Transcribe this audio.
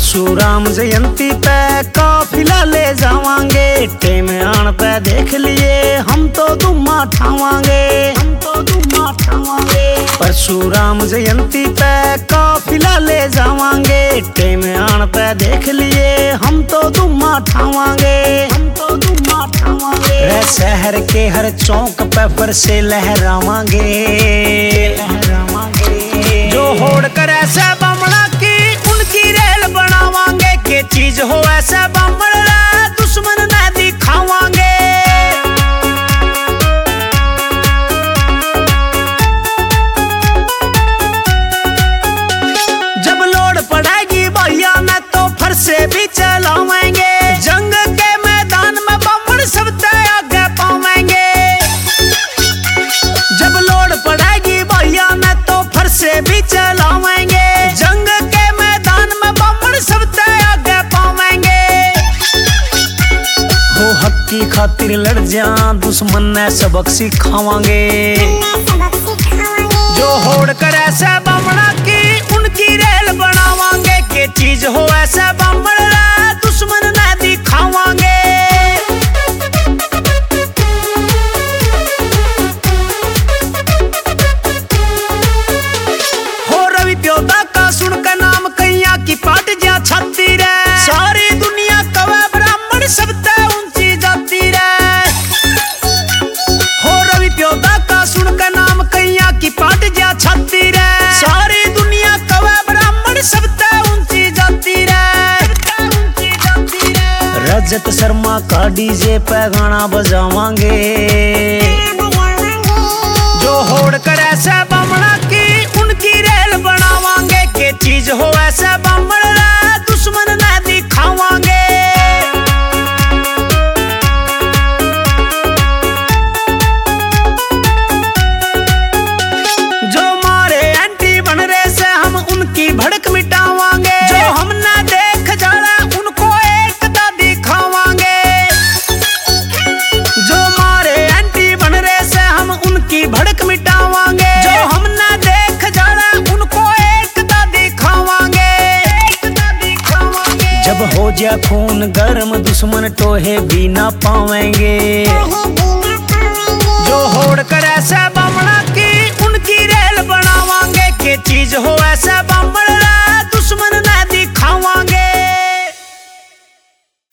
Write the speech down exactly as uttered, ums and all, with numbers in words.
परशुराम जयंती पे काफिला ले जावांगे, टेम आन पे देख लिए हम तो दुम्मा ठावांगे, हम तो दुम्मा ठावांगे। परशुराम जयंती पे काफिला ले जावांगे, टेम आन पे देख लिए हम तो दुम्मा ठावांगे, हम तो दुम्मा ठावांगे। रे शहर के हर चौक पे पर से लहरावांगे, लहरावांगे। जो होड़ कर ऐसा बमड़ा की उनकी रेल बनावांगे, के चीज हो ऐसा बमड़ा दुश्मन न दिखावांगे। जब लोड पड़ेगी भैया में तो फर से भी चलावेंगे, जंग के मैदान में बमड़ सबसे आगे पावेंगे। जब लोड पड़ेगी भैया में तो फर से भी चलावेंगे, जंग के मैदान में बमड़ सबसे आगे पावेंगे। हो हक की खातिर लड़ जा दुश्मन ने सबक सिखावांगे, जो होड़ कर ऐसा बमड़ा की उनकी रेल बनावांगे, के चीज हो ऐसा बमड़ा दुश्मन न दिखावांगे। हो रवि प्योदा का सुनकर नाम कैया की पाट जा छाती रे, सारी दुनिया कवे ब्राह्मण सबसे ऊंची जाती रे। हो रवि प्योदा का सुनकर नाम कैया की पाट जा छाती रे, सारी दुनिया कवे ब्राह्मण सबसे ऊंची जाती रे। रजत शर्मा का डीजे पे गाना बजावांगे, जो होड़ कर ऐसा बमड़ा की उनकी रेल बनावांगे, के चीज हो ऐसा बमड़ा दुश्मन न दिखावांगे। जो मारे एंटी बन रहे से हम उनकी भड़क मिटावांगे, जो हम न देख जाना उनको एकता दिखावांगे। जो मारे एंटी बन रहे से हम उनकी भड़क मिटावांगे, जो हम न देख जाना उनको एकता दिखावांगे, एकता दिखावांगे। जब हो जा खून गर्म दुश्मन टोहे भी ना पावेंगे, जो होड़ कर ऐसा बमड़ा की उनकी रेल बनावांगे, के चीज हो ऐसा बमड़ा